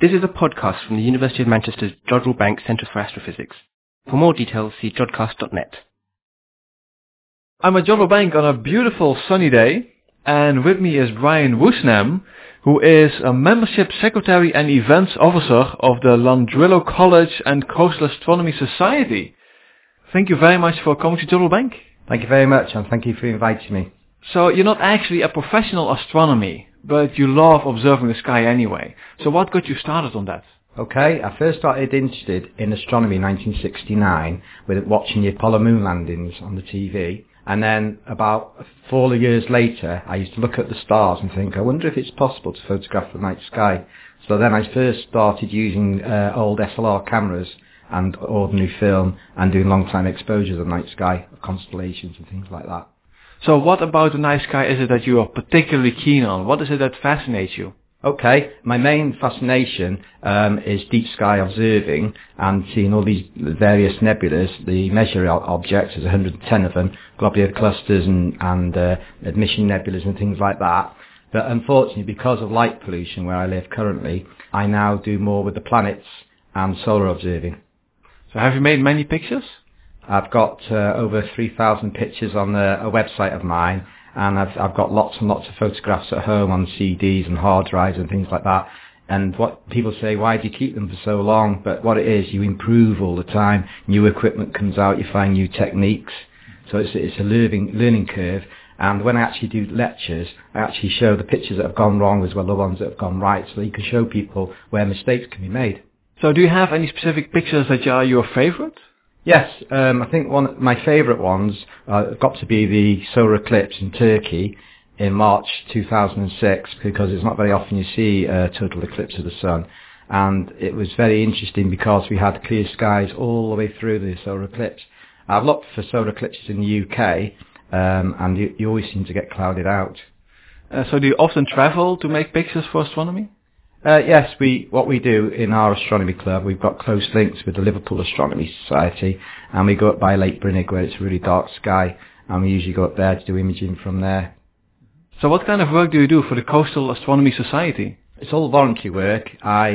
This is a podcast from the University of Manchester's Jodrell Bank Centre for Astrophysics. For more details, see jodcast.net. I'm at Jodrell Bank on a beautiful sunny day, and with me is Brian Woosnam, who is a Membership Secretary and Events Officer of the Landrillo College and Coastal Astronomy Society. Thank you very much for coming to Jodrell Bank. Thank you very much, and thank you for inviting me. So you're not actually a professional astronomer, but you love observing the sky anyway. So what got you started on that? Okay, I first started interested in astronomy in 1969 with watching the Apollo moon landings on the TV. And then about 4 years later, I used to look at the stars and think, I wonder if it's possible to photograph the night sky. So then I first started using old SLR cameras and ordinary film and doing long time exposures of night sky, of constellations and things like that. So what about the night sky is it that you are particularly keen on? What is it that fascinates you? Okay, my main fascination is deep sky observing and seeing all these various nebulas, the measure objects, there's 110 of them, globular clusters and admission nebulas and things like that. But unfortunately, because of light pollution where I live currently, I now do more with the planets and solar observing. So have you made many pictures? I've got over 3,000 pictures on a website of mine, and I've got lots and lots of photographs at home on CDs and hard drives and things like that. And what people say, why do you keep them for so long? But what it is, you improve all the time. New equipment comes out, you find new techniques. So it's a learning curve. And when I actually do lectures, I actually show the pictures that have gone wrong as well as the ones that have gone right, so you can show people where mistakes can be made. So do you have any specific pictures that are your favorite? Yes, I think one of my favourite ones have got to be the solar eclipse in Turkey in March 2006, because it's not very often you see a total eclipse of the sun. And it was very interesting because we had clear skies all the way through the solar eclipse. I've looked for solar eclipses in the UK, and you always seem to get clouded out. So do you often travel to make pictures for astronomy? Yes, what we do in our astronomy club, we've got close links with the Liverpool Astronomy Society, and we go up by Lake Brynnig where it's a really dark sky, and we usually go up there to do imaging from there. So what kind of work do you do for the Coastal Astronomy Society? It's all voluntary work.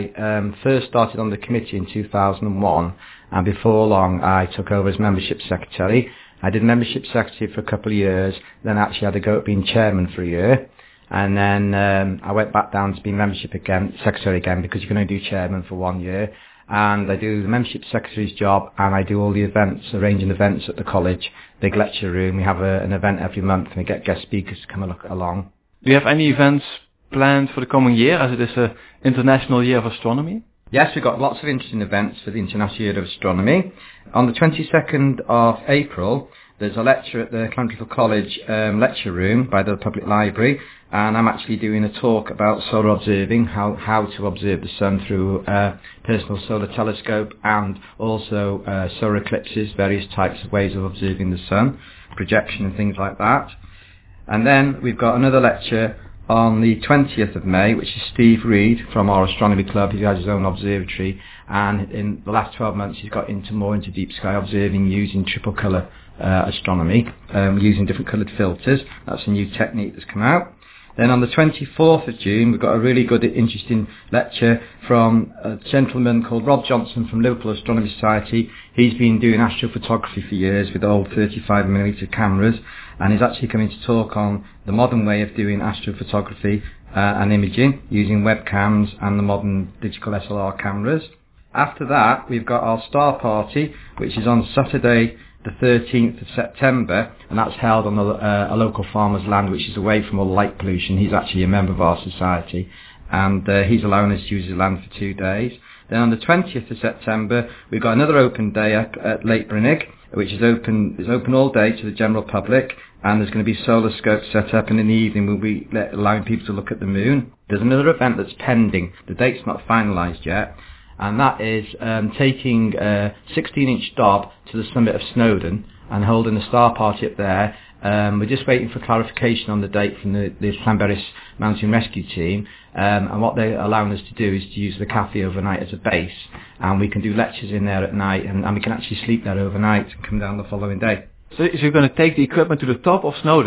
I first started on the committee in 2001, and before long I took over as membership secretary. I did membership secretary for a couple of years, then actually had to go at being chairman for a year. And then I went back down to being membership secretary again, because you can only do chairman for 1 year. And I do the membership secretary's job, and I do all the events, arranging events at the college, big lecture room. We have an event every month, and we get guest speakers to come along. Do you have any events planned for the coming year, as it is an International Year of Astronomy? Yes, we've got lots of interesting events for the International Year of Astronomy. On the 22nd of April, there's a lecture at the Landrillo College lecture room by the public library, and I'm actually doing a talk about solar observing, how to observe the sun through a personal solar telescope, and also solar eclipses, various types of ways of observing the sun, projection and things like that. And then we've got another lecture on the 20th of May, which is Steve Reed from our astronomy club. He has his own observatory, and in the last 12 months he's got more into deep sky observing using triple colour astronomy, using different coloured filters. That's a new technique that's come out. Then on the 24th of June, we've got a really good, interesting lecture from a gentleman called Rob Johnson from Liverpool Astronomy Society. He's been doing astrophotography for years with old 35mm cameras, and he's actually coming to talk on the modern way of doing astrophotography and imaging using webcams and the modern digital SLR cameras. After that, we've got our star party, which is on Saturday the 13th of September, and that's held on a local farmer's land which is away from all light pollution. He's actually a member of our society, and he's allowing us to use his land for 2 days. Then on the 20th of September, we've got another open day up at Lake Brynnig, which is open all day to the general public, and there's going to be solar scopes set up, and in the evening we'll be allowing people to look at the moon. There's another event that's pending. The date's not finalised yet, and that is taking a 16-inch Dob to the summit of Snowdon and holding a star party up there. We're just waiting for clarification on the date from the Llanberis Mountain Rescue Team, and what they're allowing us to do is to use the cafe overnight as a base, and we can do lectures in there at night, and we can actually sleep there overnight and come down the following day. So you're going to take the equipment to the top of Snowdon?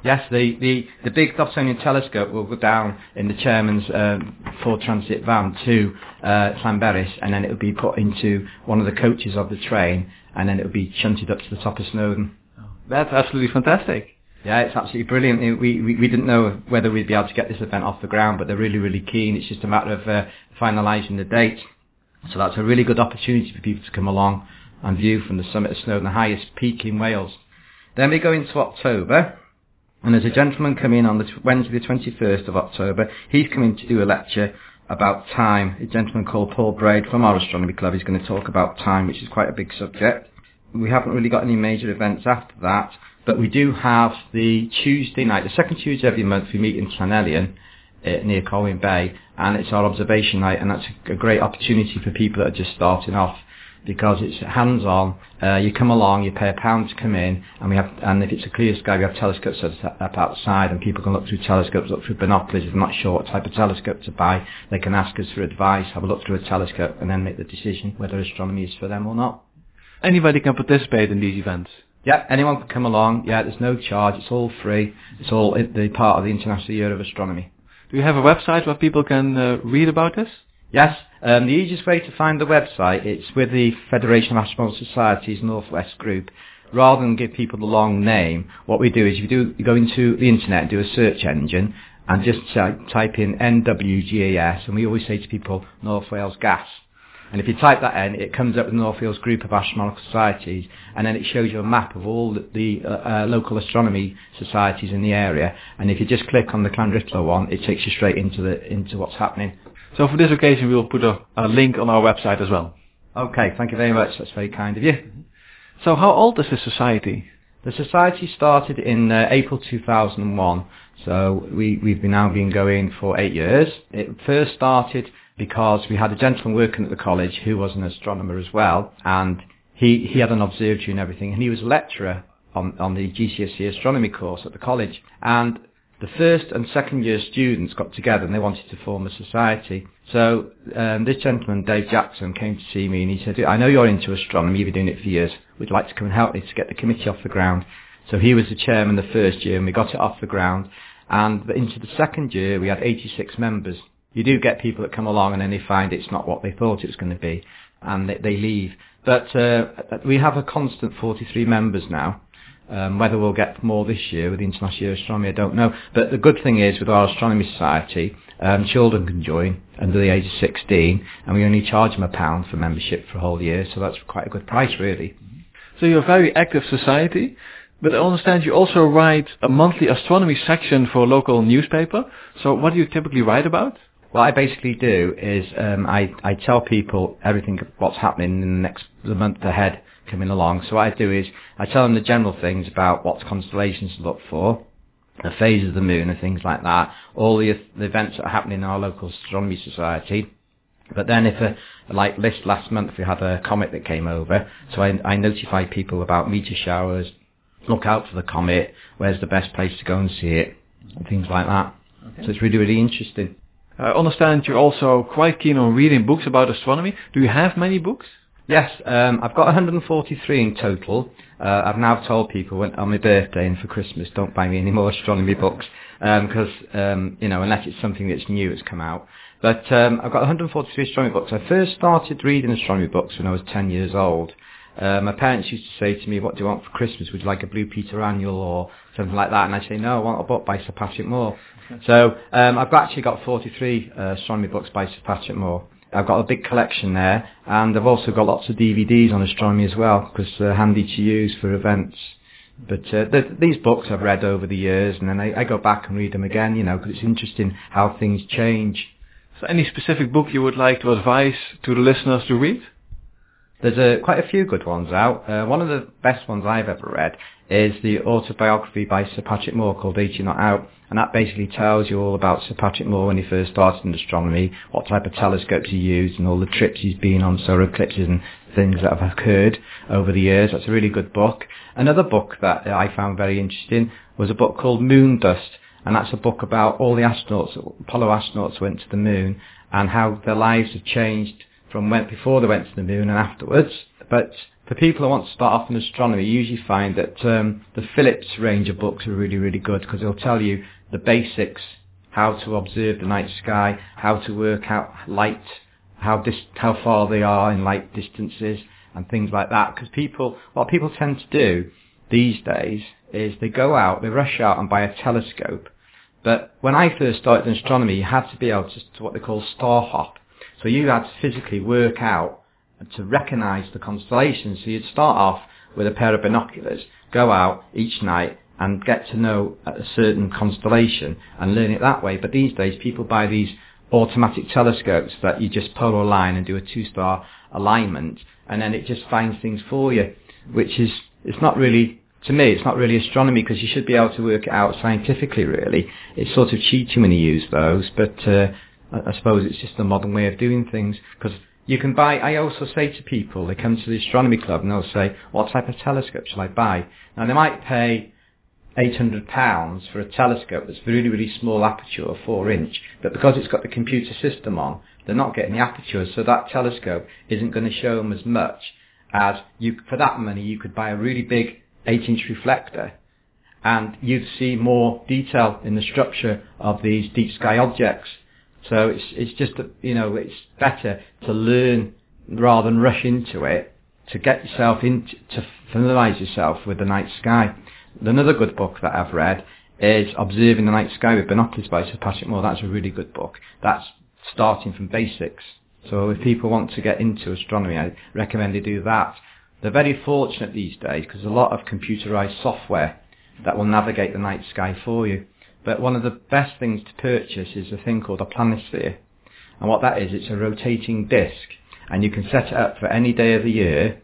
Yes, the big Dobsonian telescope will go down in the chairman's Ford Transit van to Llanberis, and then it will be put into one of the coaches of the train, and then it will be shunted up to the top of Snowdon. Oh, that's absolutely fantastic. Yeah, it's absolutely brilliant. We didn't know whether we'd be able to get this event off the ground, but they're really, really keen. It's just a matter of finalising the date. So that's a really good opportunity for people to come along and view from the summit of Snowdon, the highest peak in Wales. Then we go into October, and there's a gentleman coming on Wednesday the 21st of October. He's coming to do a lecture about time. A gentleman called Paul Braid from our astronomy club is going to talk about time, which is quite a big subject. We haven't really got any major events after that, but we do have the Tuesday night, the second Tuesday every month, we meet in Llanelian near Colwyn Bay, and it's our observation night, and that's a great opportunity for people that are just starting off, because it's hands-on. You come along, you pay £1 to come in, and if it's a clear sky, we have telescopes set up outside, and people can look through telescopes, look through binoculars. If they're not sure what type of telescope to buy, they can ask us for advice, have a look through a telescope, and then make the decision whether astronomy is for them or not. Anybody can participate in these events? Yeah, anyone can come along. Yeah, there's no charge. It's all free. It's all the part of the International Year of Astronomy. Do you have a website where people can read about this? Yes, the easiest way to find the website, it's with the Federation of Astronomical Societies North West Group. Rather than give people the long name, what we do is you go into the internet and do a search engine and just type in NWGAS, and we always say to people, North Wales Gas. And if you type that in, it comes up with the North Wales Group of Astronomical Societies, and then it shows you a map of all the local astronomy societies in the area. And if you just click on the Llanrydlo one, it takes you straight into what's happening. So for this occasion, we will put a link on our website as well. Okay, thank you very much. That's very kind of you. So how old is the society? The society started in April 2001, so we've now been going for 8 years. It first started because we had a gentleman working at the college who was an astronomer as well, and he had an observatory and everything, and he was a lecturer on the GCSE astronomy course at the college. And the first and second year students got together and they wanted to form a society. So this gentleman, Dave Jackson, came to see me and he said, I know you're into astronomy, you've been doing it for years, would you like to come and help me to get the committee off the ground? So he was the chairman the first year and we got it off the ground. And into the second year we had 86 members. You do get people that come along and then they find it's not what they thought it was going to be and they leave. But we have a constant 43 members now. Whether we'll get more this year with the International Year of Astronomy, I don't know. But the good thing is with our Astronomy Society, children can join under the age of 16 and we only charge them £1 for membership for a whole year, so that's quite a good price really. So you're a very active society, but I understand you also write a monthly astronomy section for a local newspaper. So what do you typically write about? What I basically do is I tell people everything what's happening in the month ahead coming along. So what I do is I tell them the general things about what constellations to look for, the phases of the moon and things like that, all the events that are happening in our local astronomy society. But then if like last month we had a comet that came over, so I notify people about meteor showers, look out for the comet, where's the best place to go and see it, and things like that. Okay. So it's really, really interesting. I understand you're also quite keen on reading books about astronomy. Do you have many books? Yes, I've got 143 in total. I've now told people on my birthday and for Christmas, don't buy me any more astronomy books, because, unless it's something that's new that's come out. But I've got 143 astronomy books. I first started reading astronomy books when I was 10 years old. My parents used to say to me, what do you want for Christmas? Would you like a Blue Peter Annual or something like that? And I say, no, I want a book by Sir Patrick Moore. So I've actually got 43 astronomy books by Sir Patrick Moore. I've got a big collection there, and I've also got lots of DVDs on astronomy as well, because they're handy to use for events. But these books I've read over the years, and then I go back and read them again, because it's interesting how things change. So any specific book you would like to advise to the listeners to read? There's quite a few good ones out. One of the best ones I've ever read is the autobiography by Sir Patrick Moore called 80 Not Out, and that basically tells you all about Sir Patrick Moore when he first started in astronomy, what type of telescopes he used and all the trips he's been on, solar eclipses and things that have occurred over the years. That's a really good book. Another book that I found very interesting was a book called Moon Dust, and that's a book about all the astronauts, Apollo astronauts went to the moon and how their lives have changed from before they went to the moon and afterwards. But For people who want to start off in astronomy, you usually find that the Phillips range of books are really, really good because they'll tell you the basics, how to observe the night sky, how to work out light, how far they are in light distances and things like that. Because what people tend to do these days is they rush out and buy a telescope. But when I first started in astronomy, you had to be able to what they call star hop. So you had to physically work out to recognise the constellations. So you'd start off with a pair of binoculars, go out each night and get to know a certain constellation and learn it that way. But these days people buy these automatic telescopes that you just pull a line and do a 2-star alignment, and then it just finds things for you, which is, to me, it's not really astronomy, because you should be able to work it out scientifically, really. It's sort of cheating when you use those, but I suppose it's just a modern way of doing things, because you can buy, I also say to people, they come to the astronomy club and they'll say, what type of telescope shall I buy? Now they might pay £800 for a telescope that's really, really small aperture, 4-inch, but because it's got the computer system on, they're not getting the aperture, so that telescope isn't going to show them as much as for that money you could buy a really big 8-inch reflector and you'd see more detail in the structure of these deep sky objects. So it's just, it's better to learn rather than rush into it, to get yourself to familiarise yourself with the night sky. Another good book that I've read is Observing the Night Sky with Binoculars by Sir Patrick Moore. That's a really good book. That's starting from basics. So if people want to get into astronomy, I recommend they do that. They're very fortunate these days because there's a lot of computerised software that will navigate the night sky for you. But one of the best things to purchase is a thing called a planisphere. And what that is, it's a rotating disc. And you can set it up for any day of the year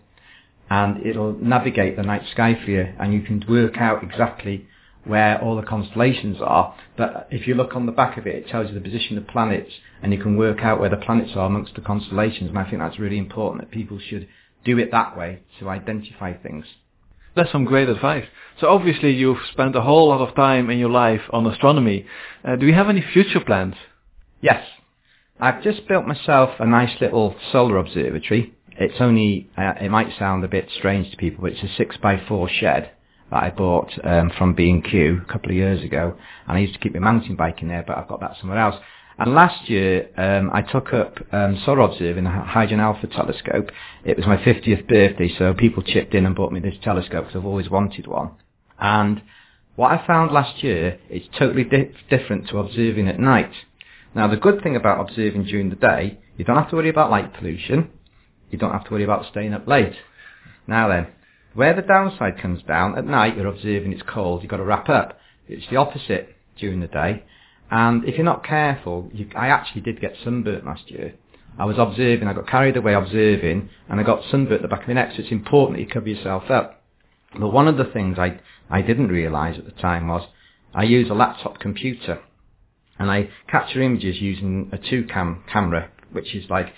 and it'll navigate the night sky for you, and you can work out exactly where all the constellations are. But if you look on the back of it, it tells you the position of planets, and you can work out where the planets are amongst the constellations. And I think that's really important, that people should do it that way to identify things. That's some great advice. So obviously you've spent a whole lot of time in your life on astronomy. Do you have any future plans? Yes. I've just built myself a nice little solar observatory. It's only, it might sound a bit strange to people, but it's a 6x4 shed that I bought from B&Q a couple of years ago. And I used to keep my mountain bike in there, but I've got that somewhere else. And last year, I took up solar observing a Hydrogen Alpha telescope. It was my 50th birthday, so people chipped in and bought me this telescope because I've always wanted one. And what I found last year is totally different to observing at night. Now, the good thing about observing during the day, you don't have to worry about light pollution. You don't have to worry about staying up late. Now then, where the downside comes down, at night you're observing, it's cold, you've got to wrap up. It's the opposite during the day. And if you're not careful, I actually did get sunburnt last year. I was observing, I got carried away observing, and I got sunburnt at the back of my neck, so it's important that you cover yourself up. But one of the things I didn't realise at the time was I use a laptop computer, and I capture images using a 2-cam camera, which is like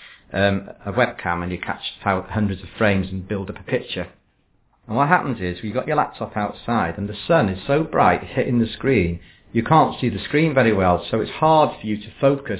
a webcam, and you catch hundreds of frames and build up a picture. And what happens is, you've got your laptop outside, and the sun is so bright hitting the screen, you can't see the screen very well, so it's hard for you to focus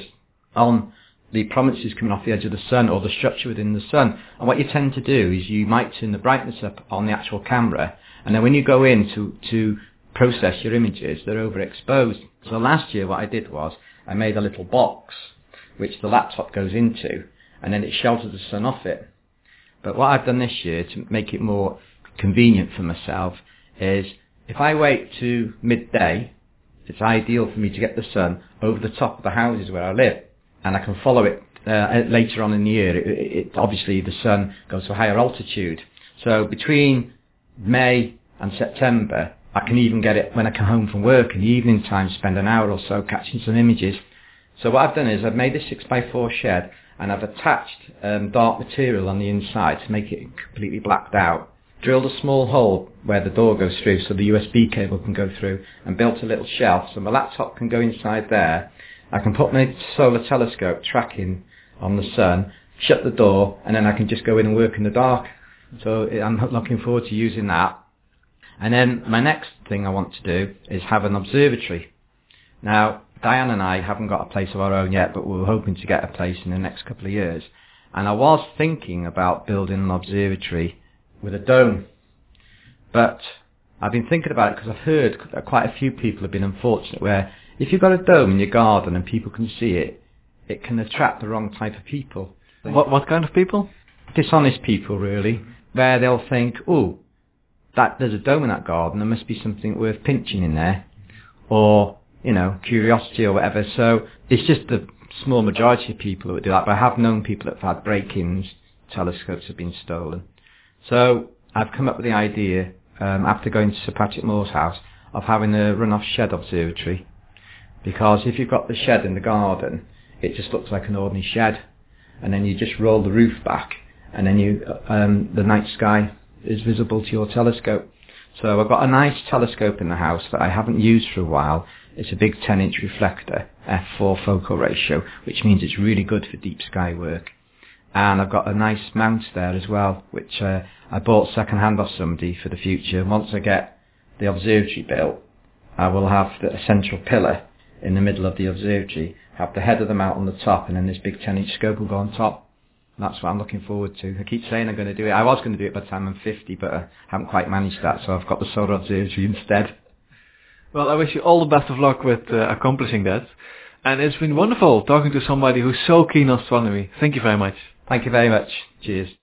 on the prominences coming off the edge of the sun or the structure within the sun. And what you tend to do is you might turn the brightness up on the actual camera, and then when you go in to process your images, they're overexposed. So last year what I did was I made a little box which the laptop goes into, and then it shelters the sun off it. But what I've done this year to make it more convenient for myself is if I wait to midday, it's ideal for me to get the sun over the top of the houses where I live, and I can follow it later on in the year. Obviously the sun goes to a higher altitude, so between May and September I can even get it when I come home from work in the evening time, spend an hour or so catching some images. So what I've done is I've made this 6x4 shed, and I've attached dark material on the inside to make it completely blacked out. Drilled a small hole where the door goes through so the USB cable can go through, and built a little shelf so my laptop can go inside there. I can put my solar telescope tracking on the sun, shut the door, and then I can just go in and work in the dark. So I'm looking forward to using that. And then my next thing I want to do is have an observatory. Now, Diane and I haven't got a place of our own yet, but we're hoping to get a place in the next couple of years. And I was thinking about building an observatory with a dome. But I've been thinking about it because I've heard that quite a few people have been unfortunate where if you've got a dome in your garden and people can see it, it can attract the wrong type of people. What kind of people? Dishonest people, really, where they'll think, oh, that there's a dome in that garden, there must be something worth pinching in there, or, curiosity or whatever. So it's just the small majority of people who would do that, but I have known people that have had break-ins, telescopes have been stolen. So I've come up with the idea, after going to Sir Patrick Moore's house, of having a run-off shed observatory, because if you've got the shed in the garden, it just looks like an ordinary shed, and then you just roll the roof back, and then the night sky is visible to your telescope. So I've got a nice telescope in the house that I haven't used for a while. It's a big 10-inch reflector, f4 focal ratio, which means it's really good for deep sky work. And I've got a nice mount there as well, which I bought second hand off somebody for the future. Once I get the observatory built, I will have a central pillar in the middle of the observatory, have the head of the mount on the top, and then this big 10-inch scope will go on top. That's what I'm looking forward to. I keep saying I'm going to do it. I was going to do it by the time I'm 50, but I haven't quite managed that, so I've got the solar observatory instead. Well, I wish you all the best of luck with accomplishing that. And it's been wonderful talking to somebody who's so keen on astronomy. Thank you very much. Thank you very much. Cheers.